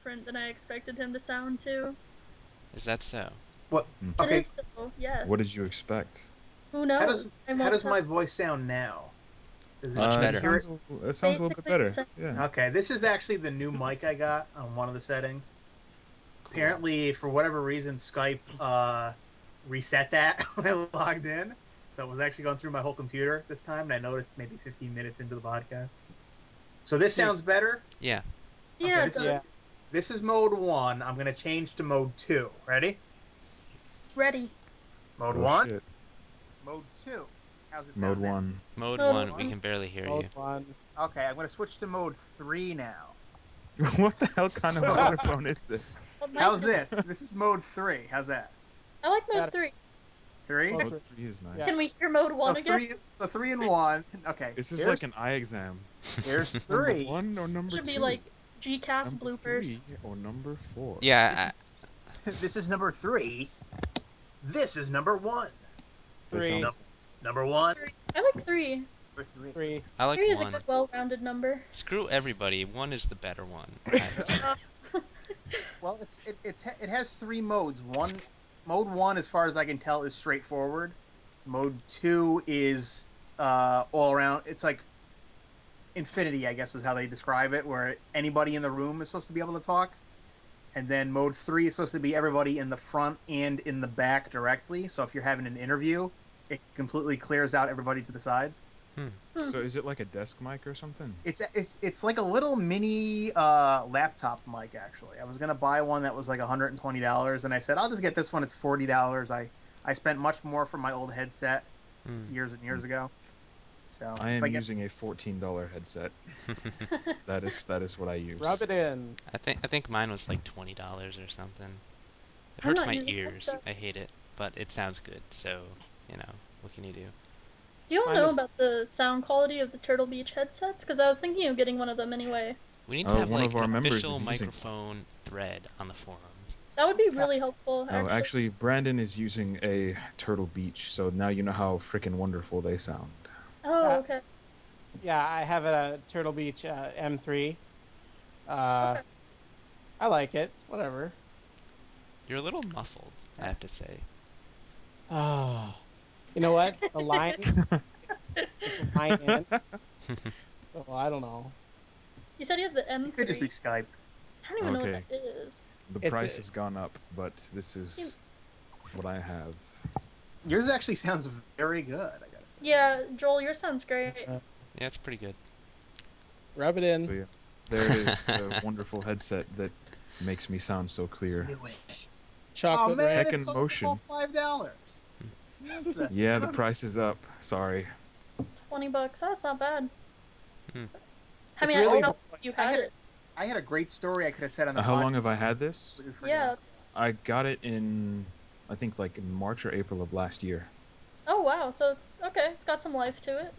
different than I expected him to sound too. Is that so? What? Hmm. It Okay. is so, yes. What did you expect? Who How knows? does I how won't does tell. my voice sound now? Does it Much Uh, better. It hear it? sounds, a- it sounds a little bit Basically the better. same. Yeah. Okay, this is actually the new mic I got on one of the settings. Cool. Apparently, for whatever reason, Skype uh, reset that when I logged in. So it was actually going through my whole computer this time, and I noticed maybe fifteen minutes into the podcast. So this sounds better. Yeah. Yeah, Okay, it this does. is Yeah. this is mode one. I'm gonna change to mode two. Ready? Ready. Mode Oh one. shit. Mode two. How's it sound Mode now? one. Mode Mode one, we one. can barely hear Mode you. one. Okay, I'm gonna switch to mode three now. What the hell kind of microphone is this? What mic How's is this? This is mode three. How's that? I like mode Better. three. Three. Mode Mode three is nice. Yeah. Can we hear mode So one again? three. So three and one. Okay. This is here's, like an eye exam. Here's Is this number three. one or number Should two? be like G cast number bloopers. three or number four? Yeah, This is, this is number three. This is number one. They Three. sound the Nope. same. Number one. Three. I like three. Number three. Three. I, I like Three is a one. good, well-rounded number. Screw everybody. One is the better one. I- Uh, Well, it's it, it's it has three modes. One mode one, as far as I can tell, is straightforward. Mode two is uh, all around. It's like infinity, I guess, is how they describe it, where anybody in the room is supposed to be able to talk. And then mode three is supposed to be everybody in the front and in the back directly. So if you're having an interview, it completely clears out everybody to the sides. hmm. So is it like a desk mic or something? It's it's it's like a little mini uh, laptop mic. Actually, I was gonna buy one that was like one hundred twenty dollars, and I said I'll just get this one. It's forty dollars. I I spent much more for my old headset Hmm. years and years ago. So I if am I get, using a fourteen dollar headset. That is that is what I use. Rub it in. I think I think mine was like twenty dollars or something. It I'm hurts not my using ears. headset. I hate it, but it sounds good. So you know, what can you do? Do you all Mine know is- about the sound quality of the Turtle Beach headsets? Because I was thinking of getting one of them anyway. We need to Oh, have one like of our an members official is using one. microphone thread on the forum. That would be really helpful, Oh, actually. actually, Brandon is using a Turtle Beach, so now you know how freaking wonderful they sound. Oh, Yeah. okay. Yeah, I have a Turtle Beach uh, M three. Uh, Okay. I like it. Whatever. You're a little muffled, I have to say. Ah, you know what? The line, it's a line in, so I don't know. You said you have the it could just be M three. Skype. I don't even know what Okay. that is. The It's price a- has gone up, but this is what I have. Yours actually sounds very good. I gotta say. Yeah, Joel, yours sounds great. Uh, Yeah, it's pretty good. rub it in. So yeah, there it is, the wonderful headset that makes me sound so clear. Knew it. Oh Chocolate man, red. Second it's all motion. five dollars. That's the, Yeah, the price is up. Sorry. Twenty bucks. That's not bad. Hmm. I It's mean, really- I know you I had had it. I had a great story I could have said on the Uh, how podcast. long have I had this? We forgot. Yeah. It's... I got it in, I think like in March or April of last year. Oh wow. So it's okay. It's got some life to it.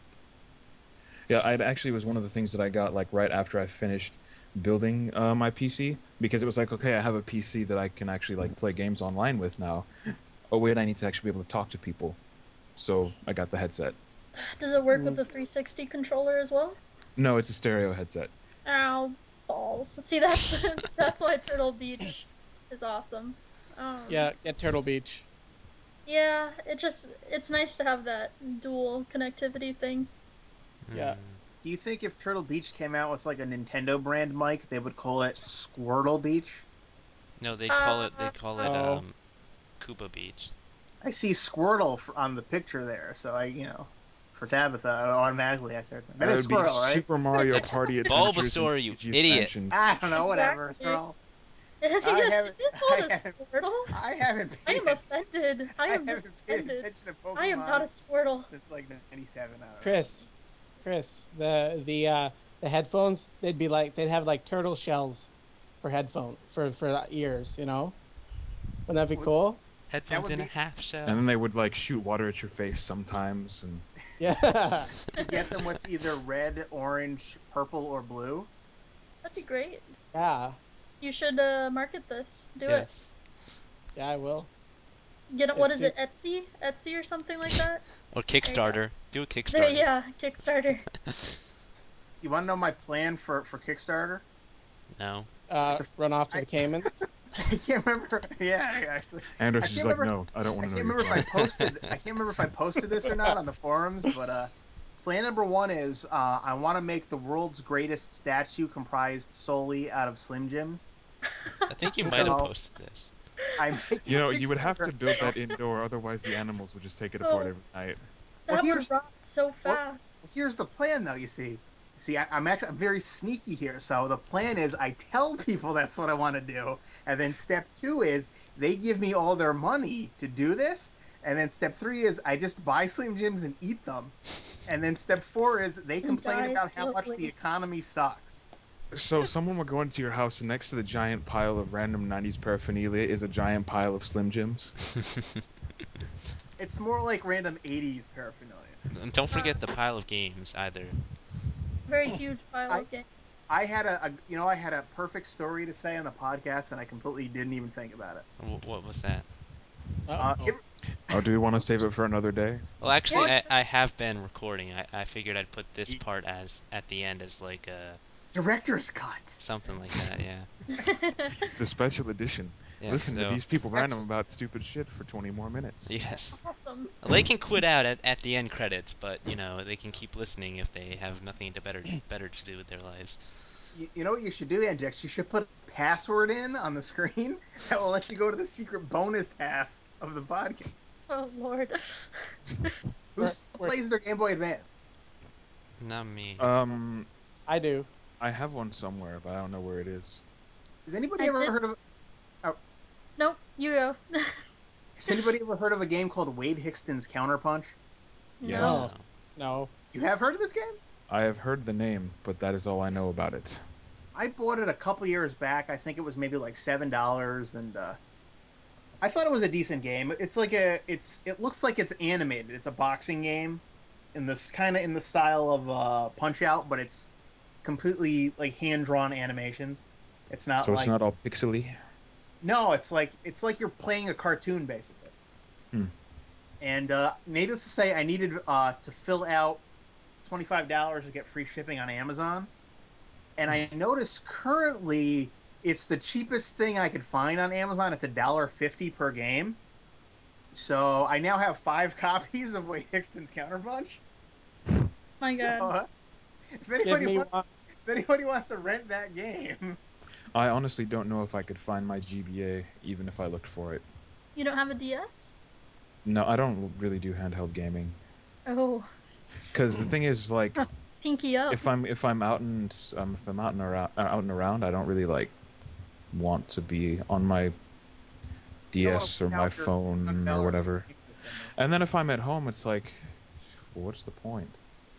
Yeah, it actually was one of the things that I got like right after I finished building uh, my P C, because it was like, okay, I have a P C that I can actually like play games online with now. Oh wait, I need to actually be able to talk to people. So I got the headset. Does it work with Mm. the three sixty controller as well? No, it's a stereo headset. Ow, balls. See, that's that's why Turtle Beach is awesome. Um, Yeah, get Turtle Beach. Yeah, it just it's nice to have that dual connectivity thing. Yeah. Hmm. Do you think if Turtle Beach came out with like a Nintendo brand mic, they would call it Squirtle Beach? No, they call it they Uh, call it Oh. um, Koopa Beach. I see Squirtle f- on the picture there, so I, you know, for Tabitha, automatically I started. That That is would be Squirtle, right? Super Mario Party Adventures and Bulbasaur, you Luigi idiot. Expansion. I don't know, whatever. Exactly. Squirtle. yes, I it haven't- is called I a haven't- Squirtle. I haven't I paid am offended. I I am just haven't paid offended. attention to Pokemon I am not a Squirtle. since like ninety-seven. I don't know. Chris, Chris, the the uh, the headphones, they'd be like they'd have like turtle shells for headphone for for ears, you know? Wouldn't that be Would- cool? Headphones would in a be- half shell. And then they would like shoot water at your face sometimes, and Yeah. You get them with either red, orange, purple, or blue. That'd be great. Yeah. You should uh, market this. Do it. Yes. Yeah, I will. Get it. What It's is it? Etsy? Etsy or something like that? Or Kickstarter. Do a There, Kickstarter. yeah, Kickstarter. You want to know my plan for for Kickstarter? No. Uh, It's a run off to I- the Caymans. I can't remember. Yeah, actually, I Andros can't is like, remember. no, I don't I want to can't know your remember if I plan. posted. I can't remember if I posted this or not on the forums, but uh, plan number one is uh, I want to make the world's greatest statue comprised solely out of Slim Jims. I think you might have So posted this. I'm making You a know, you would have Kickstarter. to build that indoor, otherwise the animals would just take it apart Oh, every night. Well, that would here's rot so Well, fast. well, here's the plan, though. You see, see, I, I'm actually I'm very sneaky here. So the plan is I tell people that's what I want to do, and then step two is they give me all their money to do this, and then step three is I just buy Slim Jims and eat them, and then step four is they And complain die about how much slowly. the economy sucks. So someone would go into your house, and next to the giant pile of random nineties paraphernalia is a giant pile of Slim Jims. It's more like random eighties paraphernalia. And don't Uh, forget the pile of games either. very huge pile I of games. I had a, a you know I had a perfect story to say on the podcast, and I completely didn't even think about it. Wh- What was that? Uh, Uh-oh. it Oh, do you want to save it for another day? Well, actually, Yeah. I, I have been recording. I, I figured I'd put this part as at the end as like a Director's cut. something like that. Yeah. The special edition. Yeah. Listen to So these people random Actually- about stupid shit for twenty more minutes. yes, Awesome. they can quit out at, at the end credits, but you know they can keep listening if they have nothing to better better to do with their lives. You, you know what you should do, Andex? You should put a password in on the screen that will let you go to the secret bonus half of the podcast. Oh lord. Who Where- still where- plays their Game Boy Advance? Not me. Um, I do. I have one somewhere, but I don't know where it is. Has anybody I ever did- heard of? Nope, you go. Has anybody ever heard of a game called Wade Hixton's Counterpunch? Yes. No. Oh. No. You have heard of this game? I have heard the name, but that is all I know about it. I bought it a couple years back. I think it was maybe like seven dollars, and uh, I thought it was a decent game. It's like a, it's, it looks like it's animated. It's a boxing game, in this kind of in the style of uh, Punch Out, but it's completely like hand drawn animations. It's not So like it's not all pixely. no, it's like it's like you're playing a cartoon basically. Hmm. And uh, needless to say, I needed uh, to fill out twenty five dollars to get free shipping on Amazon. And I noticed currently it's the cheapest thing I could find on Amazon. It's a dollar fifty per game. So I now have five copies of Wade Hixton's Counterpunch. My So, god. uh, if Give anybody me wants, one. if anybody wants to rent that game, I honestly don't know if I could find my G B A, even if I looked for it. You don't have a D S? No, I don't really do handheld gaming. Oh. Because the thing is, like, Pinky up. if I'm if I'm out and um, if I'm out and around, out and around, I don't really like want to be on my you don't wanna D S or put my out your phone Sunbelt or or whatever. your system there. And then if I'm at home, it's like, well, what's the point?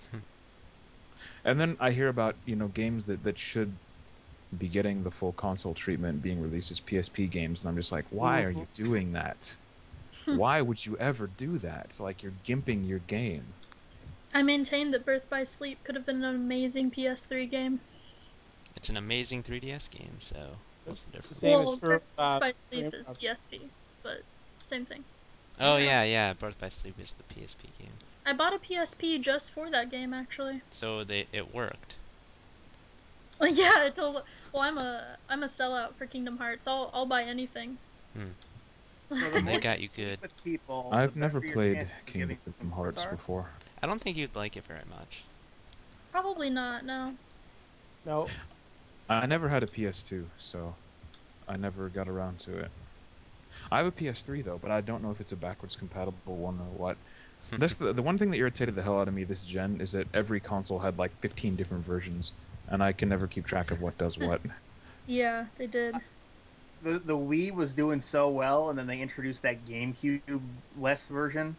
And then I hear about, you know, games that, that should be getting the full console treatment being released as P S P games, and I'm just like, why are you doing that? Why would you ever do that? It's like you're gimping your game. I maintain that Birth by Sleep could have been an amazing P S three game. It's an amazing three D S game. So what's the It's the difference? same Well, as for Birth uh, by Sleep Dream- is uh, P S P, but same thing. Oh yeah, yeah. Birth by Sleep is the P S P game. I bought a P S P just for that game, actually. So they it worked. Like, yeah, it told. Well, I'm a I'm a sellout for Kingdom Hearts. I'll I'll buy anything. So the They more got you you sleep good. with people, I've the never better your played chances of Kingdom giving them Hearts are. before. I don't think you'd like it very much. Probably not. No. No. I never had a P S two, so I never got around to it. I have a P S three though, but I don't know if it's a backwards compatible one or what. That's the the one thing that irritated the hell out of me this gen is that every console had like fifteen different versions, and I can never keep track of what does what. Yeah, they did. The the Wii was doing so well, and then they introduced that GameCube less version.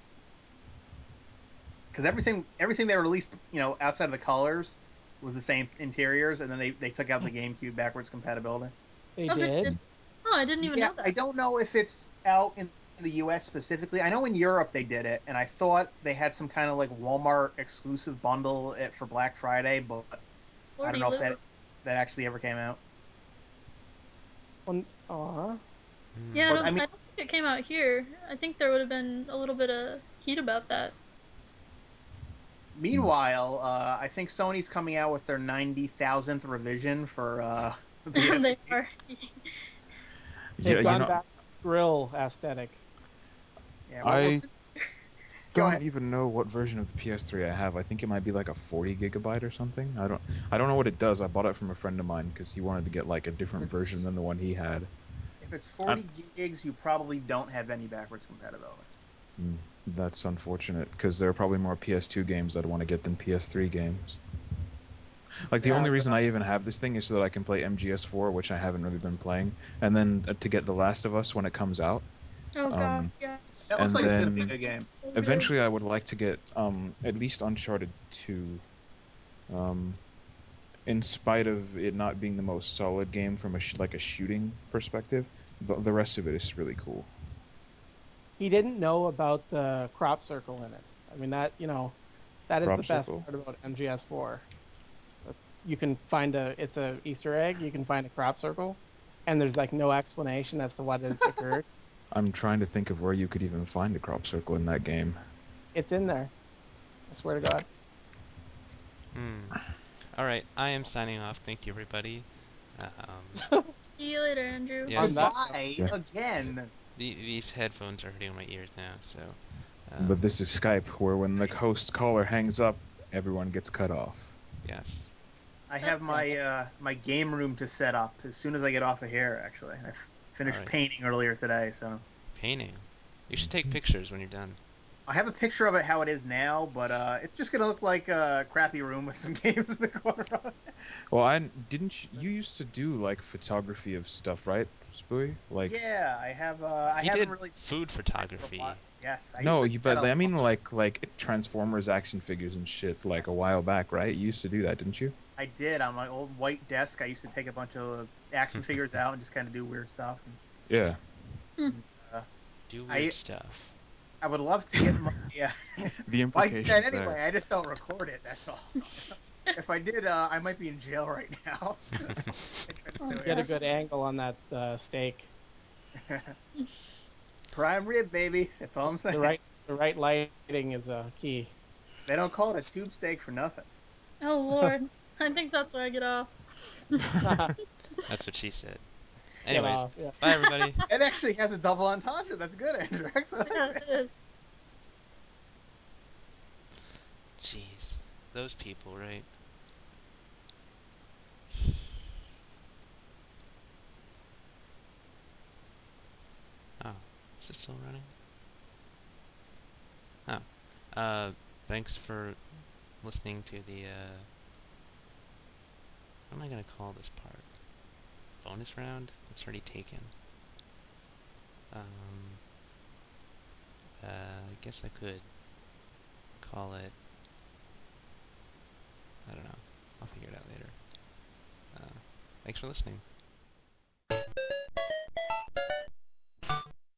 Because everything everything they released, you know, outside of the colors, was the same interiors, and then they, they took out the GameCube backwards compatibility. They Oh, they did. did. Oh, I didn't even Yeah, know that. I don't know if it's out in the U S specifically. I know in Europe they did it, and I thought they had some kind of like Walmart exclusive bundle at, for Black Friday, but I Lordy don't know if Lou. that that actually ever came out. One, aw. Yeah, I But don't, I I mean, don't think it came out here. I think there would have been a little bit of heat about that. meanwhile, uh, I think Sony's coming out with their ninety thousandth revision for uh, P S They three. are. Yeah, They've you gone know, back to grill aesthetic. Yeah, well, we'll I see. Go don't ahead. even know what version of the P S three I have. I think it might be like a forty gigabyte or something. I don't I don't know what it does. I bought it from a friend of mine because he wanted to get like a If different version it's than the one he had. if it's I, forty gigs, you probably don't have any backwards compatibility. mm, that's unfortunate because there are probably more P S two games I'd want to get than P S three games. Like the only There's reason uh, I even have this thing is so that I can play M G S four, which I haven't really been playing, and then uh, to get The Last of Us when it comes out. Oh gosh, Um, yes. that looks and like it's gonna be a then good game. So good. eventually I would like to get um, at least Uncharted two. Um, in spite of it not being the most solid game from a sh- like a shooting perspective, the, the rest of it is really cool. He didn't know about the crop circle in it. I mean that you know, that is the Crop best circle? part about M G S four. You can find a it's a Easter egg. You can find a crop circle, and there's like no explanation as to what has occurred. I'm trying to think of where you could even find a crop circle in that game. It's in there. I swear to God. Hmm. All right, I am signing off. Thank you, everybody. Um, See you later, Andrew. yes, On the, that Goodbye Yeah. again. the, these headphones are hurting my ears now. So, But um, this is Skype, where when the host caller hangs up, everyone gets cut off. yes. I have That's my uh, my game room to set up as soon as I get off of here. Actually, I f- All finished right. painting earlier today, so Painting. You should take pictures when you're done. I have a picture of it how it is now. But uh, it's just gonna look like a crappy room with some games in the corner of it. Well, I didn't. You, you used to do like photography of stuff, right, Spooey? Like, Yeah, I have. Uh, I He haven't did really food done it for a while. photography. Yes, I used no, to you. do that But a I mean, lot. like, like Transformers action figures and shit, like a Yes, while back, right? You used to do that, didn't you? I did on my old white desk. I used to take a bunch of action figures out and just kind of do weird stuff. And, Yeah. Hmm. and uh, Do weird I stuff. I would love to get my yeah. The Well, I do that implications anyway. there. I just don't record it. That's all. If I did, uh, I might be in jail right now. I try to Oh stay away get a gosh. good angle on that uh, steak. from prime rib, baby. That's all I'm The saying. right the right lighting is a key. They don't call it a tube steak for nothing. Oh Lord. I think that's where I get off. That's what she said. Get Anyways, off. Yeah. bye, everybody. It actually has a double entendre. That's good, Andrew. Excellent. Yeah, it is. Jeez. Those people, right? Oh, is it still running? Oh. Uh, thanks for listening to the, uh, what am I gonna call this part? Bonus round? That's already taken. Um, uh, I guess I could call it, I don't know. I'll figure it out later. Uh, thanks for listening.